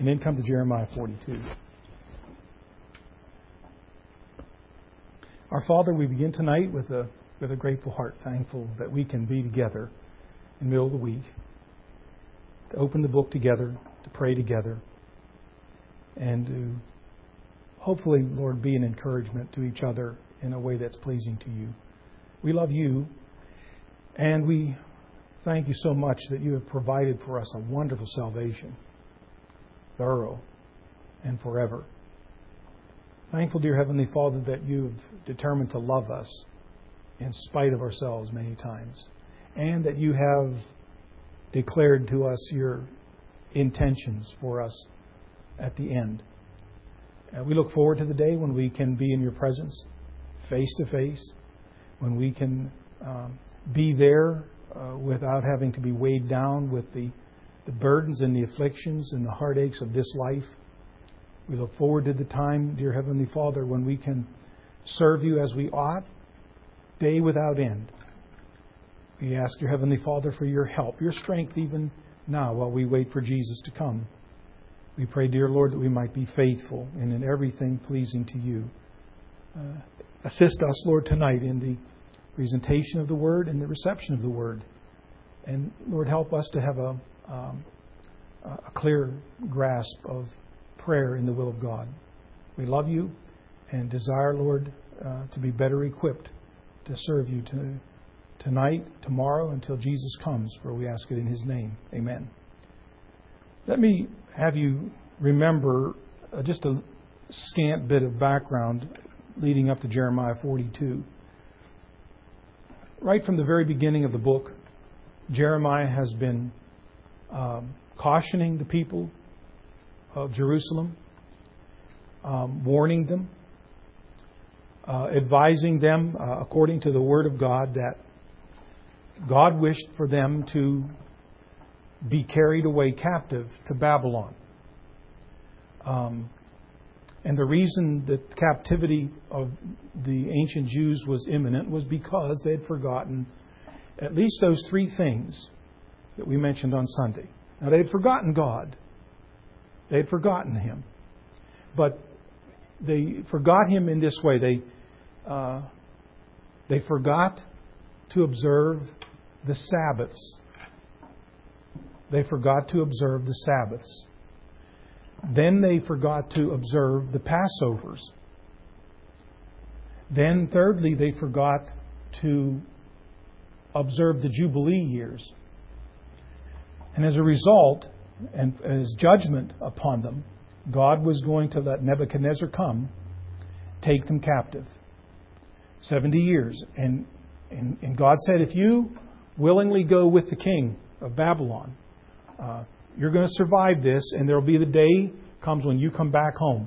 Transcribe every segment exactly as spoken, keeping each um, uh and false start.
and then come to Jeremiah forty-two. Our Father, we begin tonight with a with a grateful heart, thankful that we can be together in the middle of the week, to open the book together, to pray together, and to hopefully, Lord, be an encouragement to each other in a way that's pleasing to you. We love you, and we thank you so much that you have provided for us a wonderful salvation, thorough and forever. Thankful, dear Heavenly Father, that you've determined to love us in spite of ourselves many times, and that you have declared to us your intentions for us at the end. Uh, we look forward to the day when we can be in your presence, face to face, when we can um, be there uh, without having to be weighed down with the, the burdens and the afflictions and the heartaches of this life. We look forward to the time, dear Heavenly Father, when we can serve you as we ought, day without end. We ask your Heavenly Father for your help, your strength even now while we wait for Jesus to come. We pray, dear Lord, that we might be faithful and in everything pleasing to you. Uh, assist us, Lord, tonight in the presentation of the Word and the reception of the Word. And, Lord, help us to have a, um, a clear grasp of prayer in the will of God. We love you and desire, Lord, uh, to be better equipped to serve you to, tonight, tomorrow, until Jesus comes, for we ask it in His name. Amen. Let me have you remember uh, just a scant bit of background leading up to Jeremiah forty-two. Right from the very beginning of the book, Jeremiah has been um, cautioning the people of Jerusalem, um, warning them, uh, advising them uh, according to the Word of God that God wished for them to be carried away captive to Babylon. Um, and the reason that captivity of the ancient Jews was imminent was because they had forgotten at least those three things that we mentioned on Sunday. Now, they had forgotten God. They had forgotten Him. But they forgot Him in this way. They, uh, they forgot to observe the Sabbaths. They forgot to observe the Sabbaths. Then they forgot to observe the Passovers. Then, thirdly, they forgot to observe the Jubilee years. And as a result, and as judgment upon them, God was going to let Nebuchadnezzar come, take them captive. seventy years. And, and, and God said, if you willingly go with the king of Babylon, uh, you're going to survive this, and there will be the day comes when you come back home.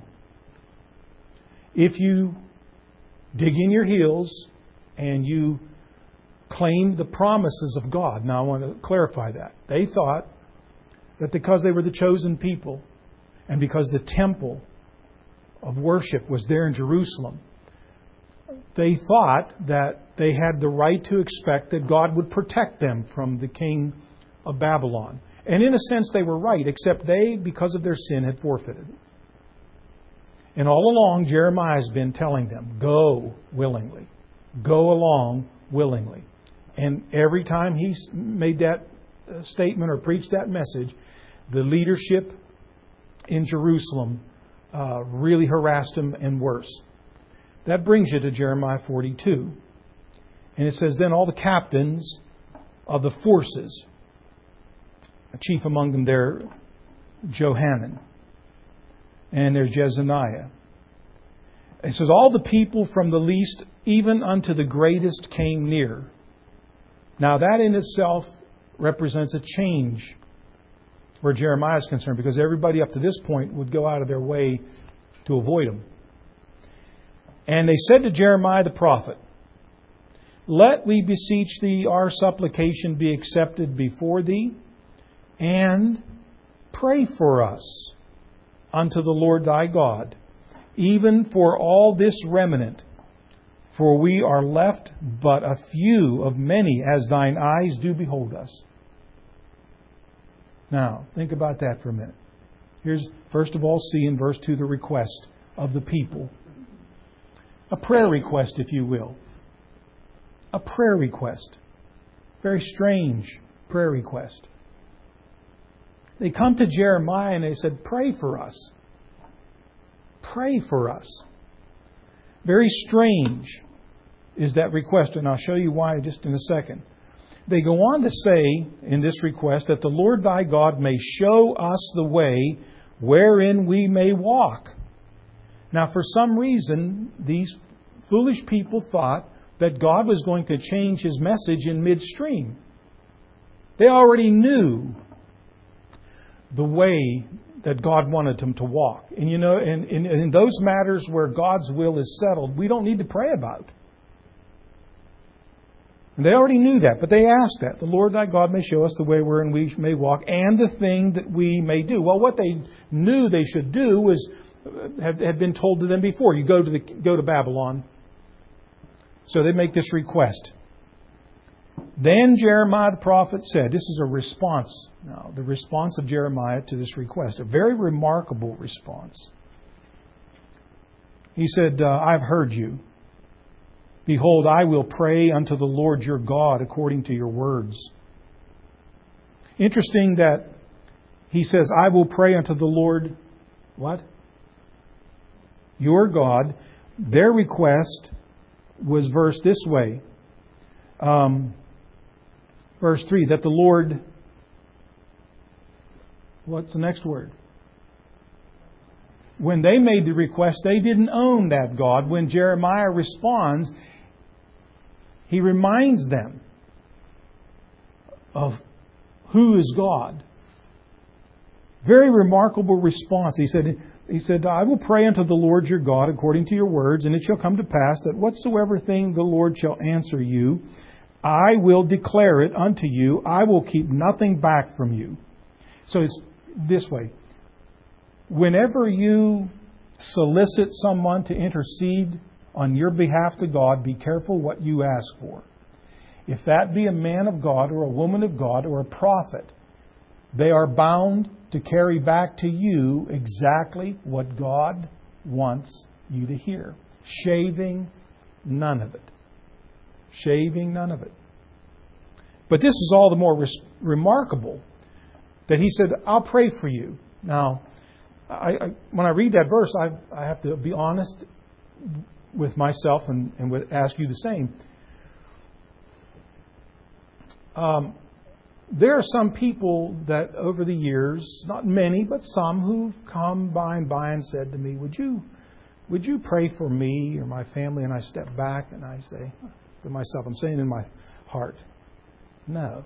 If you dig in your heels and you claim the promises of God. Now, I want to clarify that. They thought that because they were the chosen people and because the temple of worship was there in Jerusalem, they thought that they had the right to expect that God would protect them from the king of Babylon. And in a sense, they were right, except they, because of their sin, had forfeited. And all along, Jeremiah has been telling them, go willingly. Go along willingly. And every time he's made that statement or preached that message, the leadership in Jerusalem uh, really harassed him, and worse. That brings you to Jeremiah forty-two. And it says, then all the captains of the forces, chief among them there, Johanan, and there's Jezaniah. It says, all the people from the least even unto the greatest came near. Now that in itself represents a change where Jeremiah is concerned, because everybody up to this point would go out of their way to avoid him. And they said to Jeremiah the prophet, let, we beseech thee, our supplication be accepted before thee, and pray for us unto the Lord thy God, even for all this remnant. For we are left but a few of many, as thine eyes do behold us. Now, think about that for a minute. Here's, first of all, see in verse two the request of the people. A prayer request, if you will. A prayer request. Very strange prayer request. They come to Jeremiah and they said, pray for us. Pray for us. Very strange is that request, and I'll show you why just in a second. They go on to say in this request that the Lord thy God may show us the way wherein we may walk. Now, for some reason, these foolish people thought that God was going to change His message in midstream. They already knew the way that God wanted them to walk. And you know, in, in, in those matters where God's will is settled, we don't need to pray about. And they already knew that, but they asked that. The Lord thy God may show us the way wherein we may walk, and the thing that we may do. Well, what they knew they should do was had, had been told to them before. You go to the go to Babylon. So they make this request. Then Jeremiah the prophet said, this is a response now, the response of Jeremiah to this request. A very remarkable response. He said, uh, I've heard you. Behold, I will pray unto the Lord your God according to your words. Interesting that he says, I will pray unto the Lord, what? Your God. Their request was versed this way. Um, verse three, that the Lord, what's the next word? When they made the request, they didn't own that God. When Jeremiah responds, he reminds them of who is God. Very remarkable response. He said, He said, I will pray unto the Lord your God according to your words, and it shall come to pass that whatsoever thing the Lord shall answer you, I will declare it unto you. I will keep nothing back from you. So it's this way. Whenever you solicit someone to intercede on your behalf to God, be careful what you ask for. If that be a man of God or a woman of God or a prophet, they are bound to carry back to you exactly what God wants you to hear. Shaving none of it. Shaving none of it. But this is all the more res- remarkable that he said, I'll pray for you. Now, I, I, when I read that verse, I, I have to be honest with myself and, and would ask you the same. Um, there are some people that over the years, not many, but some, who've come by and by and said to me, would you would you pray for me or my family? And I step back and I say to myself, I'm saying in my heart, no.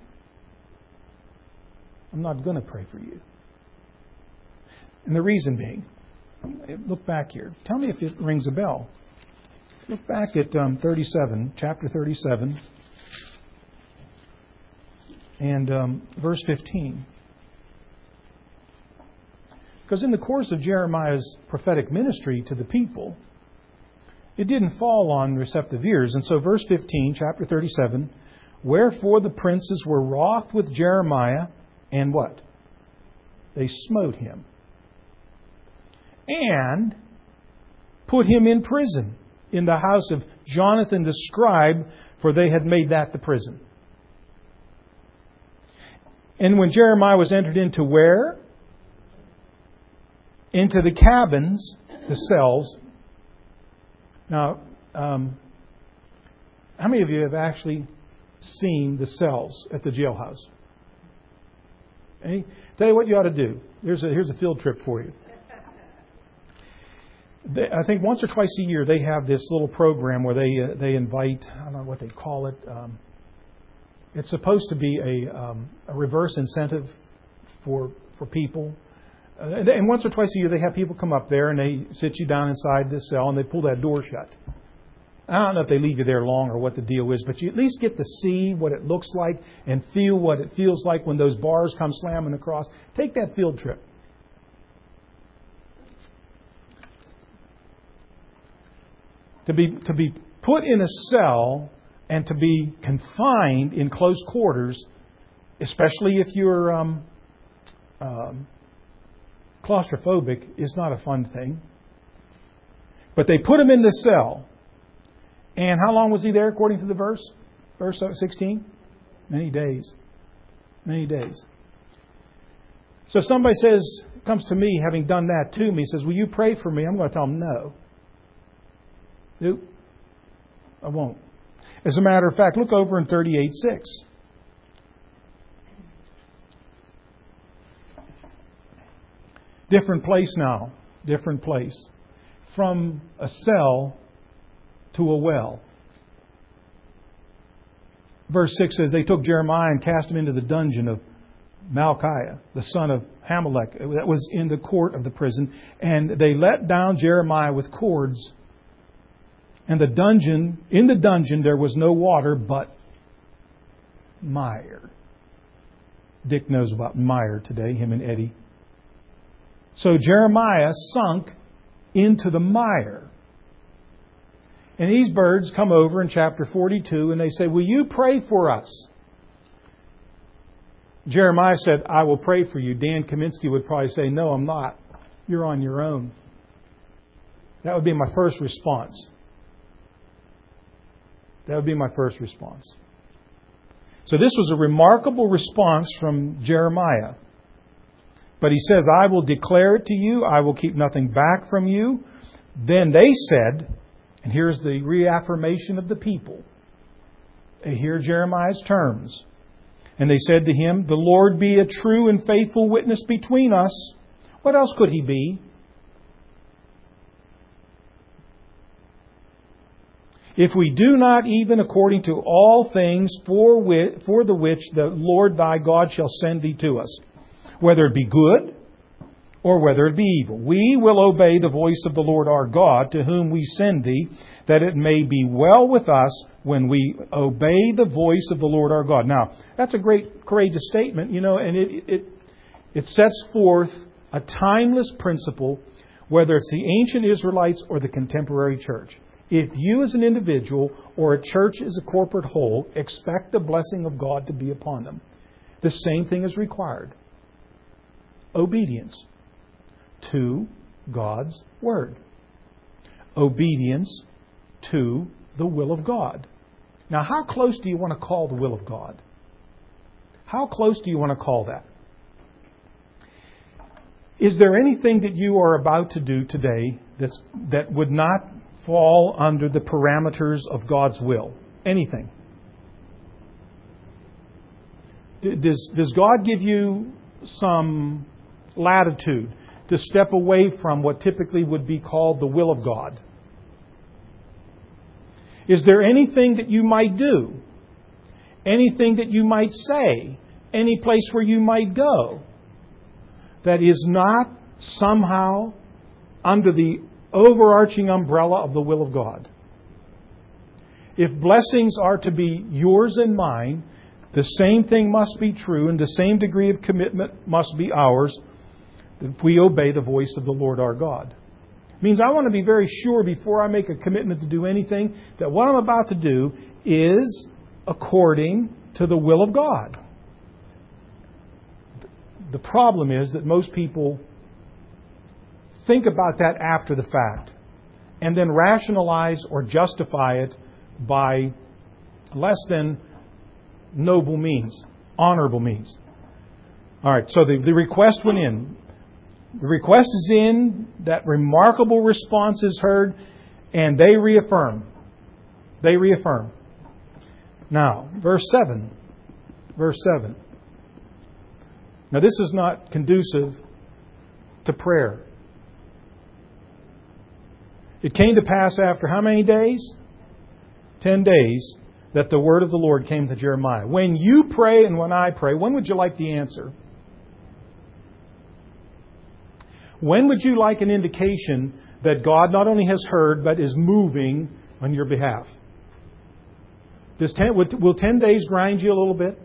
I'm not going to pray for you. And the reason being, look back here. Tell me if it rings a bell. Look back at um, thirty-seven, chapter thirty-seven, and um, verse fifteen. Because in the course of Jeremiah's prophetic ministry to the people, it didn't fall on receptive ears. And so verse fifteen, chapter thirty-seven, wherefore the princes were wroth with Jeremiah, and what? They smote him. And put him in prison in the house of Jonathan the scribe, for they had made that the prison. And when Jeremiah was entered into where? Into the cabins, the cells. Now, um, how many of you have actually seen the cells at the jailhouse? Hey, tell you what you ought to do. Here's a, here's a field trip for you. They, I think once or twice a year they have this little program where they uh, they invite, I don't know what they call it. Um, it's supposed to be a, um, a reverse incentive for for people. Uh, and, and once or twice a year they have people come up there and they sit you down inside this cell and they pull that door shut. I don't know if they leave you there long or what the deal is, but you at least get to see what it looks like and feel what it feels like when those bars come slamming across. Take that field trip. To be to be put in a cell and to be confined in close quarters, especially if you're um, um, claustrophobic is not a fun thing. But they put him in the cell. And how long was he there according to the verse? Verse sixteen? Many days. Many days. So if somebody says, comes to me having done that to me, says, will you pray for me? I'm going to tell them no. Nope. I won't. As a matter of fact, look over in thirty-eight six. Different place now. Different place. From a cell to a well. Verse six says, they took Jeremiah and cast him into the dungeon of Malchiah, the son of Hamelech, that was in the court of the prison. And they let down Jeremiah with cords. And the dungeon, in the dungeon there was no water but mire. Dick knows about mire today, him and Eddie. So Jeremiah sunk into the mire. And these birds come over in chapter forty-two and they say, will you pray for us? Jeremiah said, I will pray for you. Dan Kaminsky would probably say, no, I'm not. You're on your own. That would be my first response. That would be my first response. So this was a remarkable response from Jeremiah. But he says, I will declare it to you. I will keep nothing back from you. Then they said, and here's the reaffirmation of the people. They hear Jeremiah's terms. And they said to him, the Lord be a true and faithful witness between us. What else could He be? If we do not even according to all things for, which, for the which the Lord thy God shall send thee to us, whether it be good or whether it be evil, we will obey the voice of the Lord our God, to whom we send thee, that it may be well with us when we obey the voice of the Lord our God. Now, that's a great, courageous statement, you know, and it it it sets forth a timeless principle, whether it's the ancient Israelites or the contemporary church. If you as an individual or a church as a corporate whole expect the blessing of God to be upon them, the same thing is required. Obedience to God's Word. Obedience to the will of God. Now, how close do you want to call the will of God? How close do you want to call that? Is there anything that you are about to do today that's, that would not fall under the parameters of God's will? Anything? Does, does God give you some latitude to step away from what typically would be called the will of God? Is there anything that you might do? Anything that you might say? Any place where you might go that is not somehow under the overarching umbrella of the will of God? If blessings are to be yours and mine, the same thing must be true and the same degree of commitment must be ours if we obey the voice of the Lord our God. It means I want to be very sure before I make a commitment to do anything that what I'm about to do is according to the will of God. The problem is that most people think about that after the fact and then rationalize or justify it by less than noble means, honorable means. All right, so the, the request went in. The request is in, that remarkable response is heard, and they reaffirm. They reaffirm. Now, verse seven. Verse seven. Now, this is not conducive to prayer. It came to pass after how many days? Ten days, that the word of the Lord came to Jeremiah. When you pray and when I pray, when would you like the answer? When would you like an indication that God not only has heard, but is moving on your behalf? Does ten, will ten days grind you a little bit?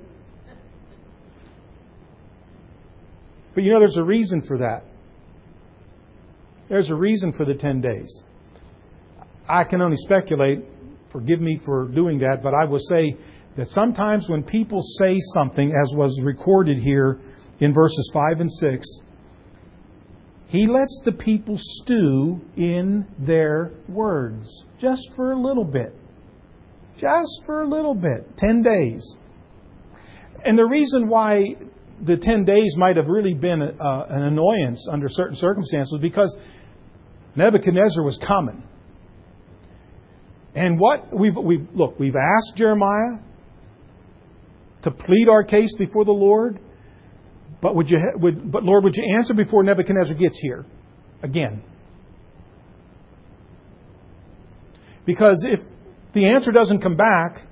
But you know, there's a reason for that. There's a reason for the ten days. I can only speculate. Forgive me for doing that, but I will say that sometimes when people say something, as was recorded here in verses five and six, He lets the people stew in their words. Just for a little bit. Just for a little bit. Ten days. And the reason why the ten days might have really been uh, an annoyance under certain circumstances was because Nebuchadnezzar was coming. And what we've, we've look, we've asked Jeremiah to plead our case before the Lord. But would you, would, but Lord, would you answer before Nebuchadnezzar gets here again? Because if the answer doesn't come back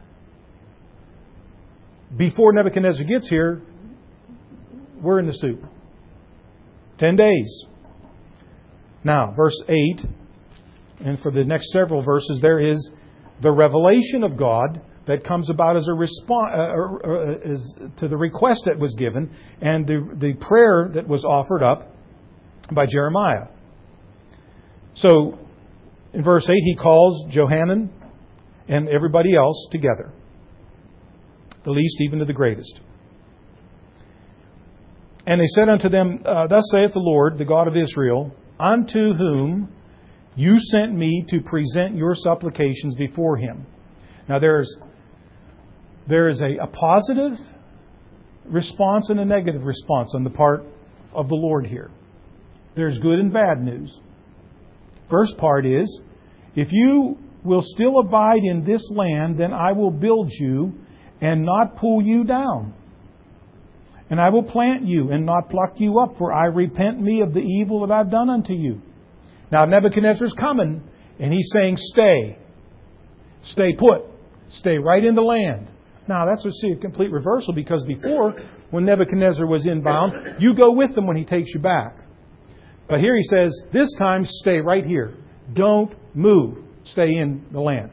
before Nebuchadnezzar gets here, we're in the soup. Ten days. Now, verse eight, and for the next several verses, there is the revelation of God that comes about as a response uh, uh, as to the request that was given and the, the prayer that was offered up by Jeremiah. So, in verse eight, he calls Johanan and everybody else together, the least even to the greatest. And they said unto them, uh, Thus saith the Lord, the God of Israel, unto whom you sent me to present your supplications before him. Now there's There is a, a positive response and a negative response on the part of the Lord here. There's good and bad news. First part is, if you will still abide in this land, then I will build you and not pull you down. And I will plant you and not pluck you up, for I repent me of the evil that I've done unto you. Now Nebuchadnezzar's coming, and he's saying, stay. Stay put. Stay right in the land. Now, that's a, see, a complete reversal, because before, when Nebuchadnezzar was inbound, you go with him when he takes you back. But here he says, this time, stay right here. Don't move. Stay in the land.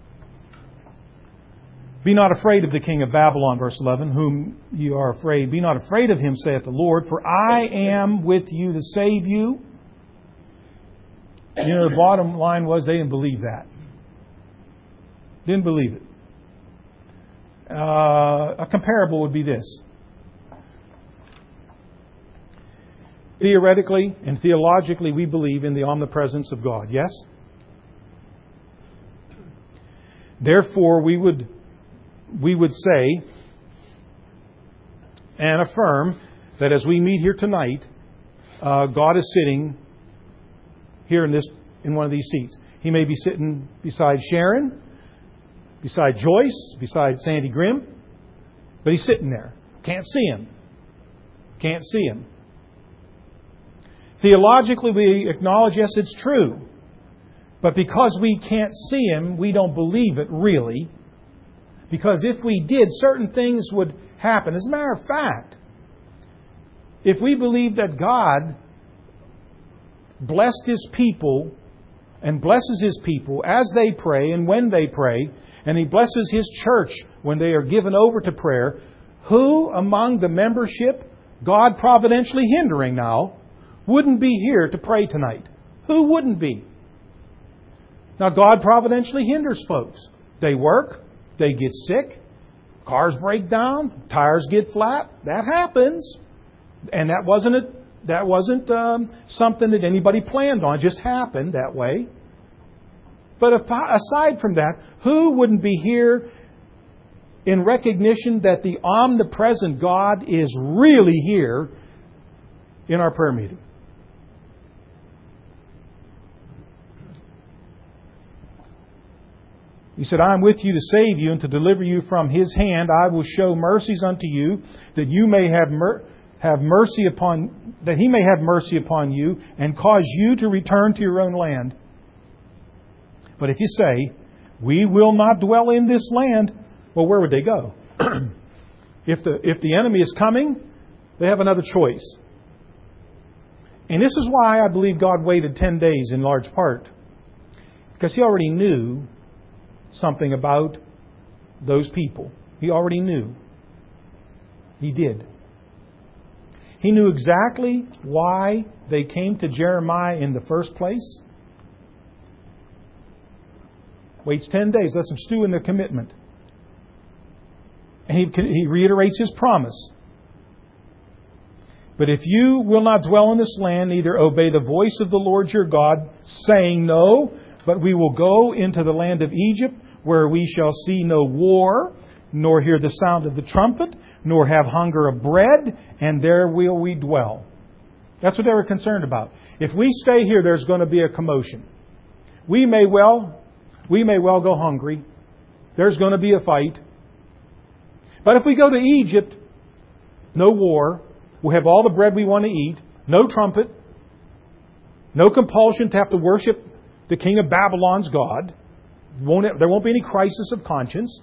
Be not afraid of the king of Babylon, verse eleven, whom you are afraid. Be not afraid of him, saith the Lord, for I am with you to save you. You know, the bottom line was they didn't believe that. Didn't believe it. Uh, a comparable would be this. Theoretically and theologically, we believe in the omnipresence of God. Yes? Therefore, we would we would say and affirm that as we meet here tonight, uh, God is sitting here in this in one of these seats. He may be sitting beside Sharon, beside Joyce, beside Sandy Grimm, but he's sitting there. Can't see him. Can't see him. Theologically, we acknowledge, yes, it's true. But because we can't see him, we don't believe it really. Because if we did, certain things would happen. As a matter of fact, if we believe that God blessed His people and blesses His people as they pray and when they pray, and He blesses His church when they are given over to prayer, who among the membership, God providentially hindering now, wouldn't be here to pray tonight? Who wouldn't be? Now, God providentially hinders folks. They work, they get sick, cars break down, tires get flat. That happens. And that wasn't a, that wasn't um, something that anybody planned on. It just happened that way. But aside from that, who wouldn't be here in recognition that the omnipresent God is really here in our prayer meeting? He said, I am with you to save you and to deliver you from His hand. I will show mercies unto you, that you may have mer- have mercy upon, that He may have mercy upon you and cause you to return to your own land. But if you say, we will not dwell in this land, well, where would they go? if the if the enemy is coming, they have another choice. And this is why I believe God waited ten days in large part. Because He already knew something about those people. He already knew. He did. He knew exactly why they came to Jeremiah in the first place. Waits ten days, lets them stew in their commitment. And he, he reiterates His promise. But if you will not dwell in this land, neither obey the voice of the Lord your God, saying, No, but we will go into the land of Egypt, where we shall see no war, nor hear the sound of the trumpet, nor have hunger of bread, and there will we dwell. That's what they were concerned about. If we stay here, there's going to be a commotion. We may well, we may well go hungry. There's going to be a fight. But if we go to Egypt, no war. We'll have all the bread we want to eat. No trumpet. No compulsion to have to worship the king of Babylon's God. Won't, there won't be any crisis of conscience.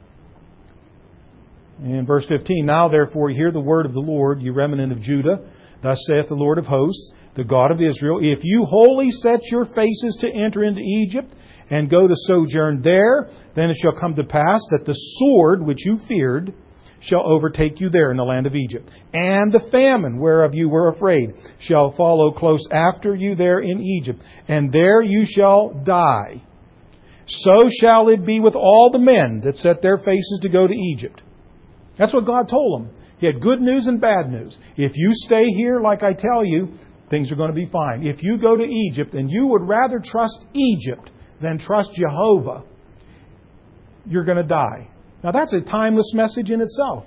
In verse fifteen, Now therefore hear the word of the Lord, ye remnant of Judah. Thus saith the Lord of hosts, the God of Israel, If you wholly set your faces to enter into Egypt, and go to sojourn there, then it shall come to pass that the sword which you feared shall overtake you there in the land of Egypt. And the famine whereof you were afraid shall follow close after you there in Egypt. And there you shall die. So shall it be with all the men that set their faces to go to Egypt. That's what God told them. He had good news and bad news. If you stay here, like I tell you, things are going to be fine. If you go to Egypt and you would rather trust Egypt than trust Jehovah, you're going to die. Now that's a timeless message in itself.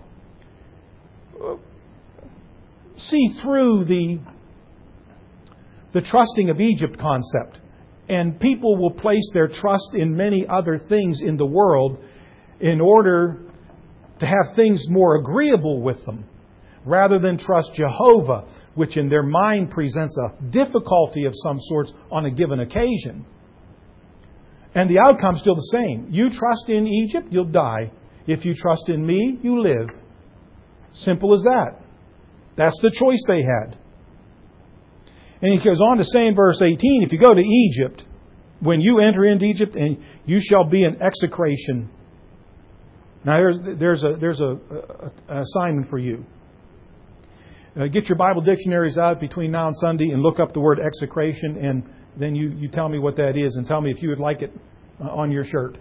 See through the, the trusting of Egypt concept. And people will place their trust in many other things in the world in order to have things more agreeable with them, rather than trust Jehovah, which in their mind presents a difficulty of some sorts on a given occasion. And the outcome's still the same. You trust in Egypt, you'll die. If you trust in me, you live. Simple as that. That's the choice they had. And he goes on to say in verse eighteen, if you go to Egypt, when you enter into Egypt, and you shall be an execration. Now there's, there's a there's a, a, an assignment for you. Uh, get your Bible dictionaries out between now and Sunday and look up the word execration, and then you, you tell me what that is and tell me if you would like it uh, on your shirt.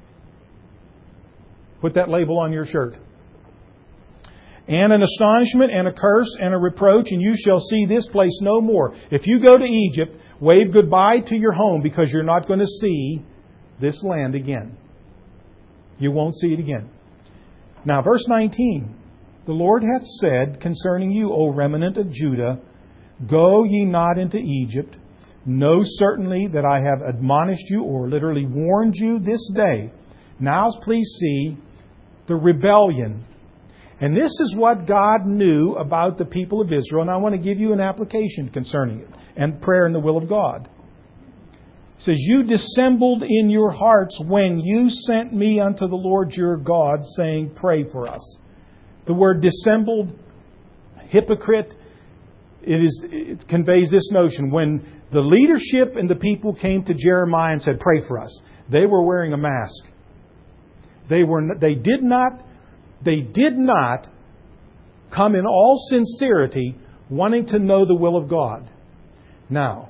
Put that label on your shirt. And an astonishment and a curse and a reproach, and you shall see this place no more. If you go to Egypt, wave goodbye to your home, because you're not going to see this land again. You won't see it again. Now, verse nineteen. The Lord hath said concerning you, O remnant of Judah, Go ye not into Egypt. Know certainly that I have admonished you, or literally warned you this day. Now please see the rebellion. And this is what God knew about the people of Israel. And I want to give you an application concerning it, and prayer in the will of God. It says, You dissembled in your hearts when you sent me unto the Lord your God, saying, Pray for us. The word dissembled, hypocrite, it is it conveys this notion. When the leadership and the people came to Jeremiah and said, Pray for us, they were wearing a mask. They were they did not they did not come in all sincerity wanting to know the will of God. Now,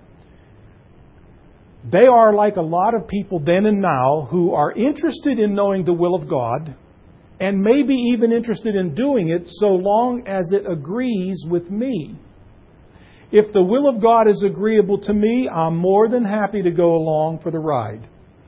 they are like a lot of people then and now who are interested in knowing the will of God, and maybe even interested in doing it so long as it agrees with me. If the will of God is agreeable to me, I'm more than happy to go along for the ride.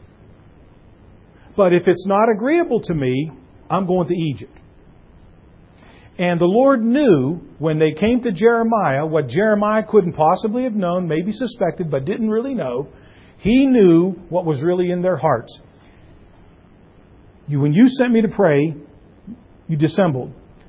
But if it's not agreeable to me, I'm going to Egypt. And the Lord knew when they came to Jeremiah what Jeremiah couldn't possibly have known, maybe suspected, but didn't really know. He knew what was really in their hearts. You, when you sent me to pray, you dissembled.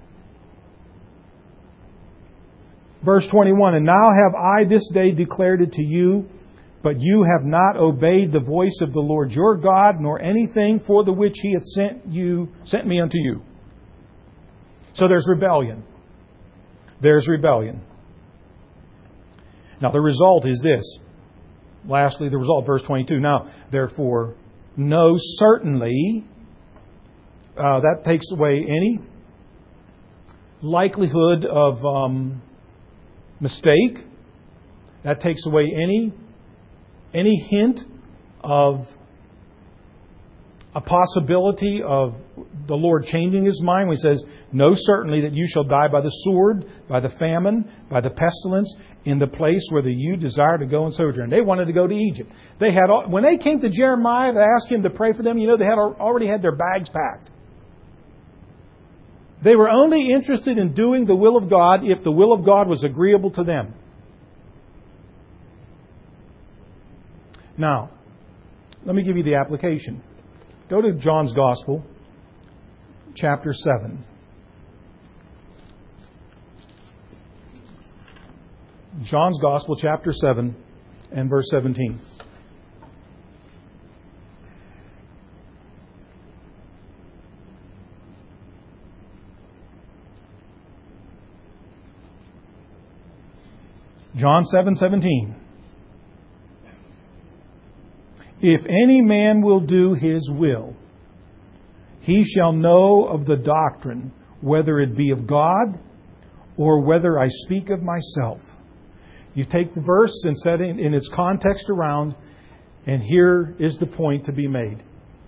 Verse twenty-one, And now have I this day declared it to you, but you have not obeyed the voice of the Lord your God, nor anything for the which He hath sent you, sent me unto you. So there's rebellion. There's rebellion. Now the result is this. Lastly, the result, verse twenty-two. Now, therefore, know certainly, uh, that takes away any likelihood of um, mistake. That takes away any any hint of a possibility of the Lord changing His mind when He says, "Know certainly that you shall die by the sword, by the famine, by the pestilence, in the place whether you desire to go and sojourn." They wanted to go to Egypt. They had when they came to Jeremiah to ask him to pray for them, you know, they had already had their bags packed. They were only interested in doing the will of God if the will of God was agreeable to them. Now, let me give you the application. Go to John's Gospel, chapter seven. John's Gospel, chapter seven, and verse seventeen. John seven seventeen. If any man will do his will, he shall know of the doctrine, whether it be of God or whether I speak of myself. You take the verse and set it in its context around, and here is the point to be made.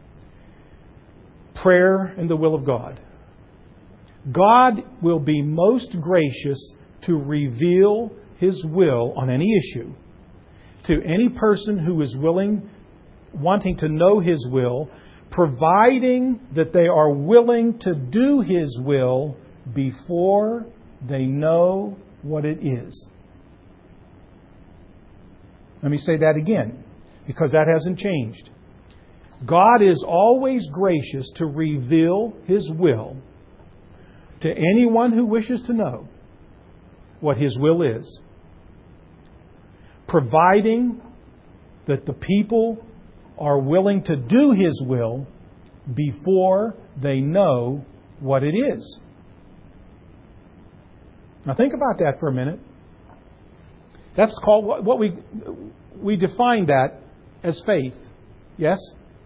Prayer and the will of God. God will be most gracious to reveal His will on any issue to any person who is willing, wanting to know His will, providing that they are willing to do His will before they know what it is. Let me say that again, because that hasn't changed. God is always gracious to reveal His will to anyone who wishes to know what His will is, providing that the people are willing to do His will before they know what it is. Now think about that for a minute. That's called what we we define that as faith. Yes?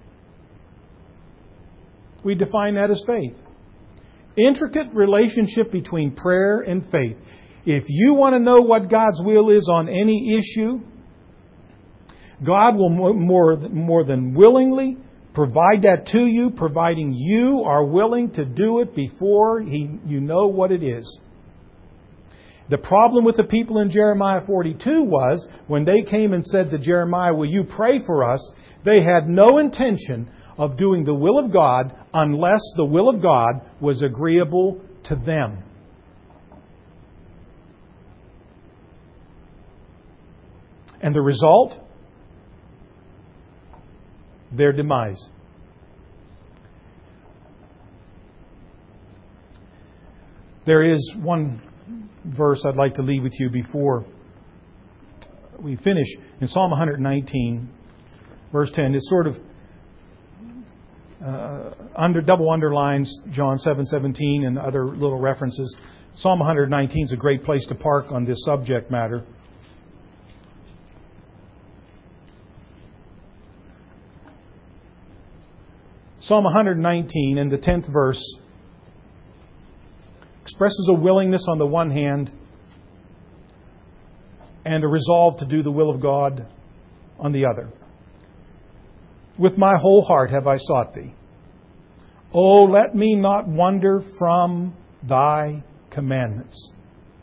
We define that as faith. Intricate relationship between prayer and faith. If you want to know what God's will is on any issue, God will more, more than willingly provide that to you, providing you are willing to do it before he, you know what it is. The problem with the people in Jeremiah forty-two was when they came and said to Jeremiah, "Will you pray for us?" They had no intention of doing the will of God unless the will of God was agreeable to them. And the result? Their demise. There is one verse I'd like to leave with you before we finish. In Psalm one nineteen, verse ten, it sort of uh, under double underlines John seven seventeen and other little references. Psalm one nineteen is a great place to park on this subject matter. Psalm one nineteen in the tenth verse expresses a willingness on the one hand and a resolve to do the will of God on the other. With my whole heart have I sought Thee. Oh, let me not wander from Thy commandments.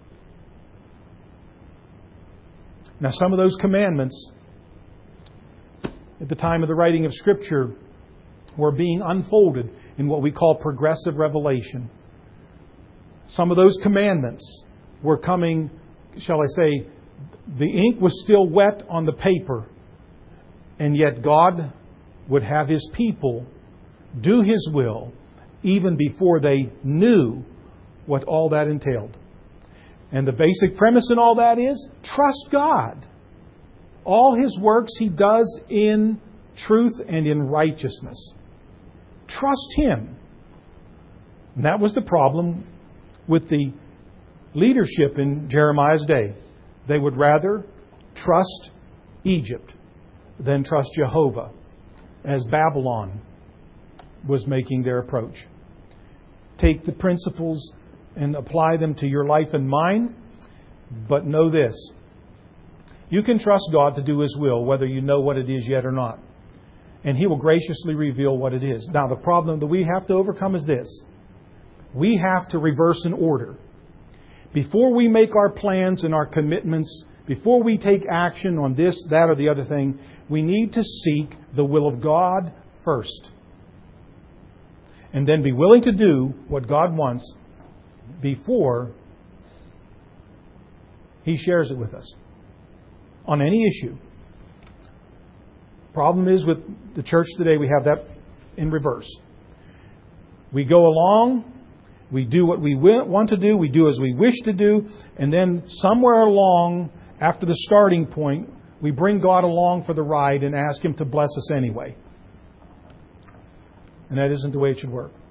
Now, some of those commandments at the time of the writing of Scripture were being unfolded in what we call progressive revelation. Some of those commandments were coming, shall I say, the ink was still wet on the paper, and yet God would have His people do His will even before they knew what all that entailed. And the basic premise in all that is, trust God. All His works He does in truth and in righteousness. Trust Him. And that was the problem with the leadership in Jeremiah's day. They would rather trust Egypt than trust Jehovah as Babylon was making their approach. Take the principles and apply them to your life and mine, but know this. You can trust God to do His will, whether you know what it is yet or not. and He will graciously reveal what it is. Now, the problem that we have to overcome is this. We have to reverse an order. Before we make our plans and our commitments, before we take action on this, that, or the other thing, we need to seek the will of God first. And then be willing to do what God wants before He shares it with us on any issue. Problem is with the church today, we have that in reverse. We go along, we do what we want to do, we do as we wish to do, and then somewhere along, after the starting point, we bring God along for the ride and ask Him to bless us anyway. And that isn't the way it should work.